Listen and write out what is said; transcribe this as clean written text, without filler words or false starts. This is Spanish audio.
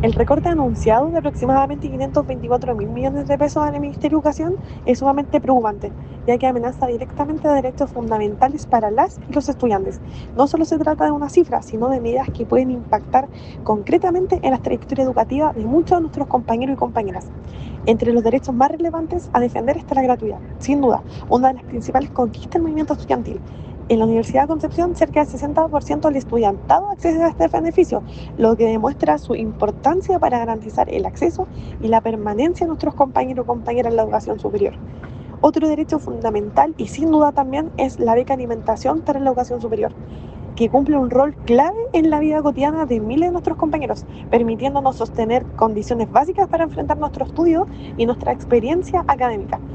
El recorte anunciado de aproximadamente 524.000 millones de pesos al Ministerio de Educación es sumamente preocupante, ya que amenaza directamente a derechos fundamentales para las y los estudiantes. No solo se trata de una cifra, sino de medidas que pueden impactar concretamente en la trayectoria educativa de muchos de nuestros compañeros y compañeras. Entre los derechos más relevantes a defender está la gratuidad, sin duda, una de las principales conquistas del movimiento estudiantil. En la Universidad de Concepción, cerca del 60% del estudiantado accede a este beneficio, lo que demuestra su importancia para garantizar el acceso y la permanencia de nuestros compañeros y compañeras en la educación superior. Otro derecho fundamental y sin duda también es la beca alimentación para la educación superior, que cumple un rol clave en la vida cotidiana de miles de nuestros compañeros, permitiéndonos sostener condiciones básicas para enfrentar nuestro estudio y nuestra experiencia académica.